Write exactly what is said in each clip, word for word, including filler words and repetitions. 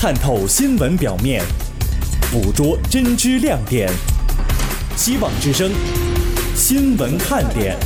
探透新闻表面，捕捉真知亮点。希望之声新闻看点。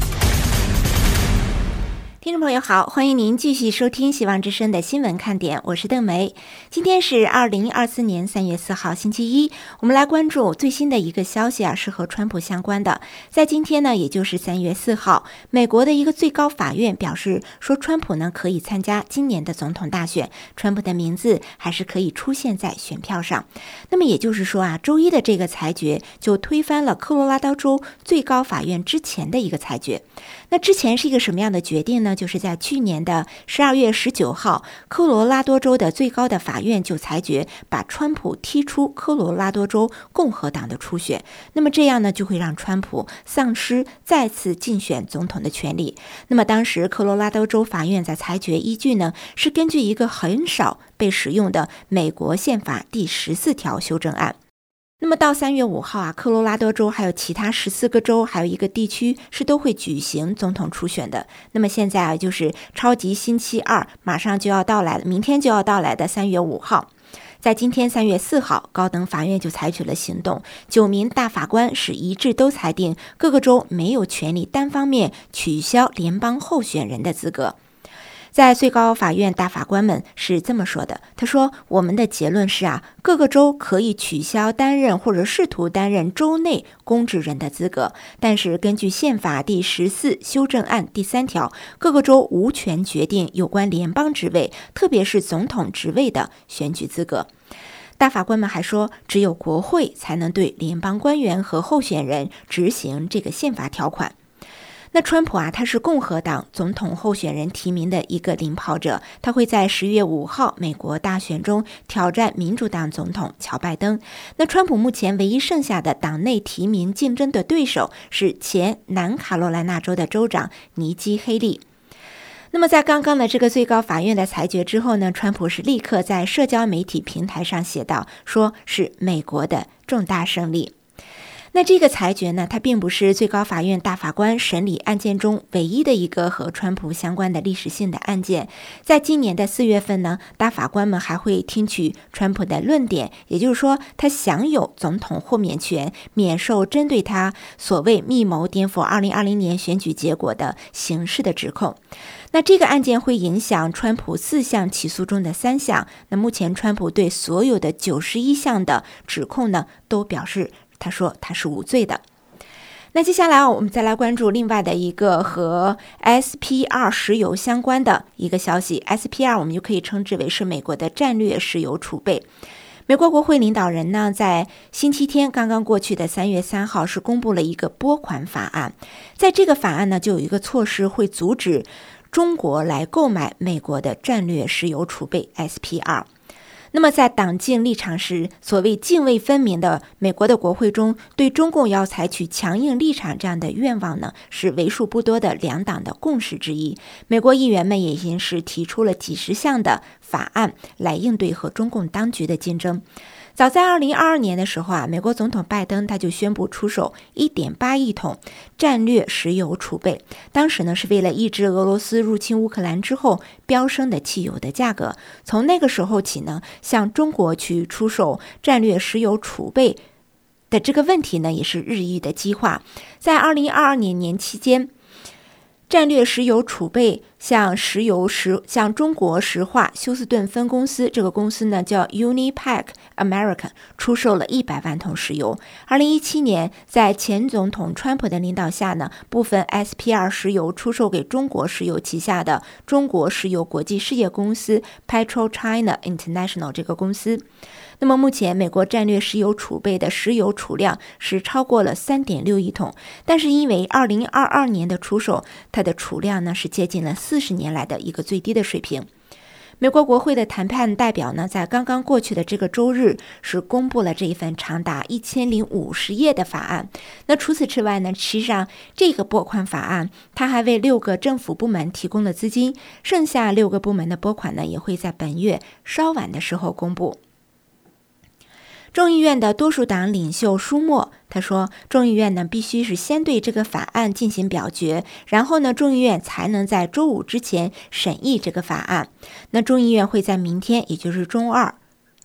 听众朋友好，欢迎您继续收听希望之声的新闻看点，我是邓梅。今天是二零二四年三月四号星期一，我们来关注最新的一个消息啊，是和川普相关的。在今天呢，也就是三月四号，美国的一个最高法院表示说，川普呢可以参加今年的总统大选，川普的名字还是可以出现在选票上。那么也就是说啊，周一的这个裁决就推翻了科罗拉多州最高法院之前的一个裁决。那之前是一个什么样的决定呢？就是在去年的十二月十九号，科罗拉多州的最高的法院就裁决把川普踢出科罗拉多州共和党的初选。那么这样呢，就会让川普丧失再次竞选总统的权利。那么当时科罗拉多州法院在裁决依据呢，是根据一个很少被使用的美国宪法第十四条修正案。那么到三月五号啊，科罗拉多州还有其他十四个州，还有一个地区是都会举行总统初选的。那么现在啊，就是超级星期二马上就要到来了，明天就要到来的三月五号。在今天三月四号，高等法院就采取了行动，九名大法官是一致都裁定各个州没有权利单方面取消联邦候选人的资格。在最高法院大法官们是这么说的，他说，我们的结论是啊，各个州可以取消担任或者试图担任州内公职人的资格，但是根据宪法第十四修正案第三条，各个州无权决定有关联邦职位，特别是总统职位的选举资格。大法官们还说，只有国会才能对联邦官员和候选人执行这个宪法条款。那川普啊，他是共和党总统候选人提名的一个领跑者，他会在十月五号美国大选中挑战民主党总统乔拜登。那川普目前唯一剩下的党内提名竞争的对手是前南卡罗来纳州的州长尼基·黑利。那么在刚刚的这个最高法院的裁决之后呢，川普是立刻在社交媒体平台上写道，说是美国的重大胜利。那这个裁决呢，它并不是最高法院大法官审理案件中唯一的一个和川普相关的历史性的案件。在今年的四月份呢，大法官们还会听取川普的论点，也就是说，他享有总统豁免权，免受针对他所谓密谋颠覆二零二零年选举结果的刑事的指控。那这个案件会影响川普四项起诉中的三项。那目前川普对所有的九十一项的指控呢，都表示他说他是无罪的。那接下来我们再来关注另外的一个和 S P R 石油相关的一个消息。 S P R 我们就可以称之为是美国的战略石油储备。美国国会领导人呢，在星期天刚刚过去的三月三号是公布了一个拨款法案。在这个法案呢，就有一个措施会阻止中国来购买美国的战略石油储备 S P R。那么在党禁立场时，所谓泾渭分明的美国的国会中，对中共要采取强硬立场这样的愿望呢，是为数不多的两党的共识之一。美国议员们也已经是提出了几十项的法案来应对和中共当局的竞争。早在二零二二年的时候啊，美国总统拜登他就宣布出售 一点八亿桶战略石油储备，当时呢是为了抑制俄罗斯入侵乌克兰之后飙升的汽油的价格。从那个时候起呢，向中国去出售战略石油储备的这个问题呢，也是日益的激化。在二零二二年年期间，战略石油储备向石油石向中国石化休斯顿分公司，这个公司呢叫 Unipac American， 出售了一百万桶石油。二零一七年，在前总统川普的领导下呢，部分 S P R 石油出售给中国石油旗下的中国石油国际事业公司 PetroChina International 这个公司。那么目前美国战略石油储备的石油储量是超过了 三点六亿桶，但是因为二零二二年的出售，它的储量呢是接近了四十年来的一个最低的水平。美国国会的谈判代表呢，在刚刚过去的这个周日是公布了这一份长达一千零五十页的法案。那除此之外呢，实际上这个拨款法案它还为六个政府部门提供了资金，剩下六个部门的拨款呢，也会在本月稍晚的时候公布。众议院的多数党领袖舒默他说，众议院呢必须是先对这个法案进行表决，然后呢众议院才能在周五之前审议这个法案。那众议院会在明天，也就是周二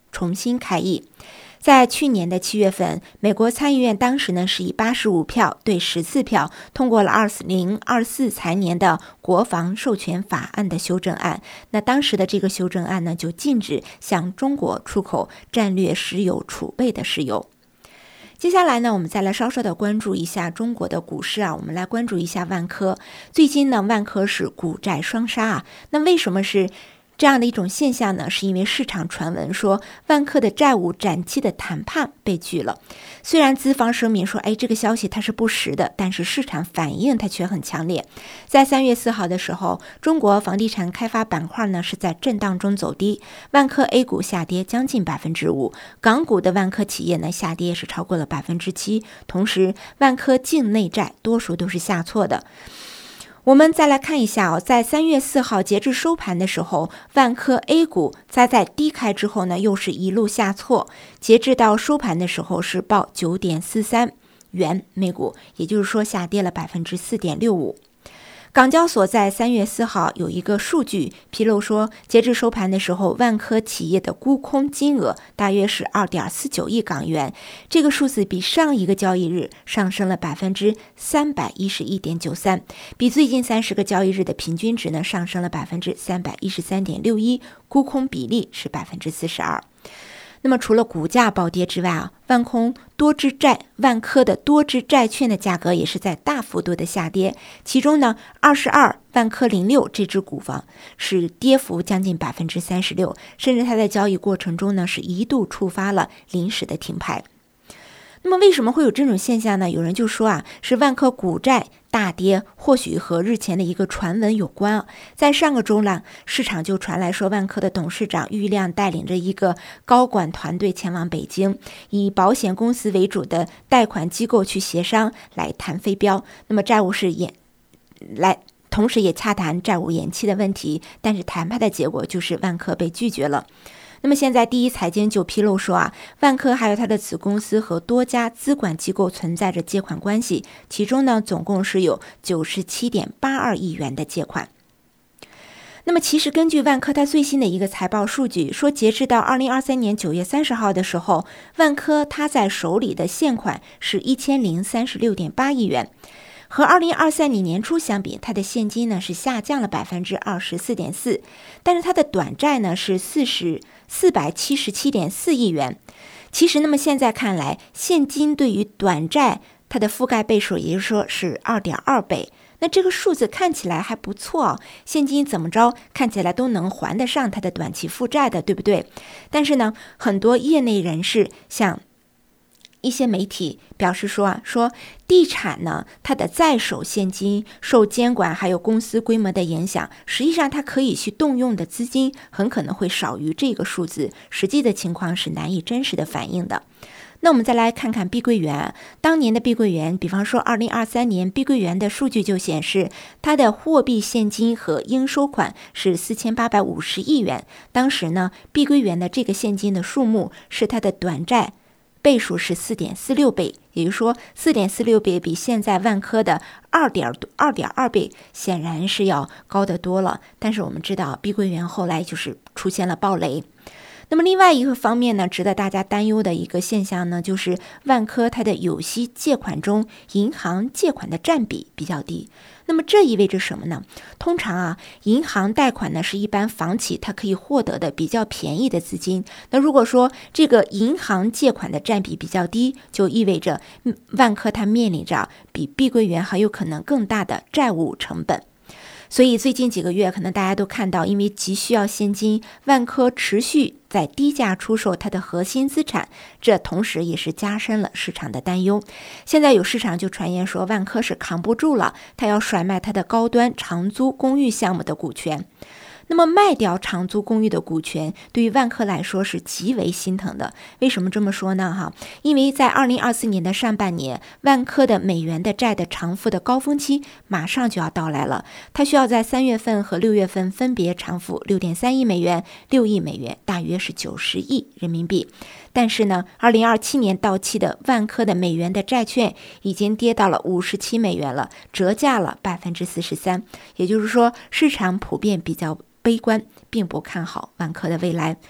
重新开议。在去年的七月份，美国参议院当时呢是以八十五票对十四票通过了二零二四财年的国防授权法案的修正案。那当时的这个修正案呢，就禁止向中国出口战略石油储备的石油。接下来呢，我们再来稍稍的关注一下中国的股市啊，我们来关注一下万科。最近呢，万科是股债双杀啊，那为什么是这样的一种现象呢？是因为市场传闻说万科的债务展期的谈判被拒了。虽然资方声明说，哎，这个消息它是不实的，但是市场反应它却很强烈。在三月四号的时候，中国房地产开发板块呢是在震荡中走低，万科 A 股下跌将近百分之五，港股的万科企业呢下跌是超过了百分之七，同时万科境内债多数都是下挫的。我们再来看一下哦，在三月四号截至收盘的时候，万科 A 股在在低开之后呢，又是一路下挫，截至到收盘的时候是报九点四三元每股，也就是说下跌了百分之四点六五。港交所在三月四号有一个数据披露说，截至收盘的时候，万科企业的沽空金额大约是二点四九亿港元，这个数字比上一个交易日上升了百分之三百一十一点九三，比最近三十个交易日的平均值呢上升了百分之三百一十三点六一，沽空比例是百分之四十二。那么除了股价暴跌之外啊，万空多只债万科的多只债券的价格也是在大幅度的下跌，其中呢二十二万科零六这只股房是跌幅将近百分之三十六，甚至它在交易过程中呢是一度触发了临时的停牌。那么为什么会有这种现象呢？有人就说啊，是万科股债大跌，或许和日前的一个传闻有关啊。在上个周呢，市场就传来说，万科的董事长郁亮带领着一个高管团队前往北京，以保险公司为主的贷款机构去协商来谈飞标，那么债务是延来。同时也洽谈债务延期的问题，但是谈判的结果就是万科被拒绝了。那么现在第一财经就披露说啊，万科还有它的子公司和多家资管机构存在着借款关系，其中呢总共是有 九十七点八二亿元的借款。那么其实根据万科它最新的一个财报数据说，截至到二零二三年九月三十号的时候，万科它在手里的现款是一千零三十六点八亿元。和二零二三年年初相比，它的现金呢是下降了百分之二十四点四，但是它的短债呢是四十四百七十七点四亿元。其实，那么现在看来，现金对于短债它的覆盖倍数，也就是说是二点二倍。那这个数字看起来还不错哦，现金怎么着看起来都能还得上它的短期负债的，对不对？但是呢，很多业内人士像一些媒体表示说啊，说地产呢，它的在手现金受监管还有公司规模的影响，实际上它可以去动用的资金很可能会少于这个数字，实际的情况是难以真实的反映的。那我们再来看看碧桂园，当年的碧桂园，比方说二零二三年碧桂园的数据就显示，它的货币现金和应收款是四千八百五十亿元。当时呢，碧桂园的这个现金的数目是它的短债倍数是 四点四六倍，也就是说 四点四六倍比现在万科的 二点二倍显然是要高得多了。但是我们知道碧桂园后来就是出现了暴雷。那么另外一个方面呢，值得大家担忧的一个现象呢，就是万科它的有息借款中银行借款的占比比较低。那么这意味着什么呢？通常啊，银行贷款呢是一般房企它可以获得的比较便宜的资金。那如果说这个银行借款的占比比较低，就意味着万科它面临着比碧桂园很有可能更大的债务成本。所以最近几个月可能大家都看到，因为急需要现金，万科持续在低价出售它的核心资产，这同时也是加深了市场的担忧。现在有市场就传言说万科是扛不住了，它要甩卖它的高端长租公寓项目的股权。那么卖掉长租公寓的股权对于万科来说是极为心疼的。为什么这么说呢？哈，因为在二零二四年的上半年，万科的美元的债的偿付的高峰期马上就要到来了，它需要在三月份和六月份分别偿付 六点三亿美元、六亿美元，大约是九十亿人民币。但是呢，二零二七年到期的万科的美元的债券已经跌到了五十七美元了，折价了百分之四十三。也就是说，市场普遍比较悲观，并不看好万科的未来。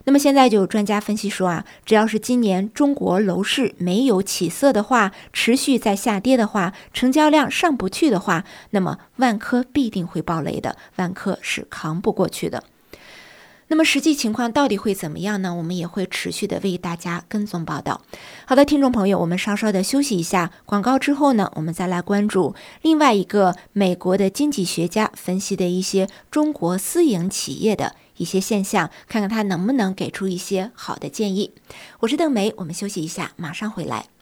那么现在就有专家分析说啊，只要是今年中国楼市没有起色的话，持续在下跌的话，成交量上不去的话，那么万科必定会爆雷的，万科是扛不过去的。那么实际情况到底会怎么样呢？我们也会持续的为大家跟踪报道。好的，听众朋友，我们稍稍的休息一下，广告之后呢，我们再来关注另外一个美国的经济学家分析的一些中国私营企业的一些现象，看看他能不能给出一些好的建议。我是邓梅，我们休息一下，马上回来。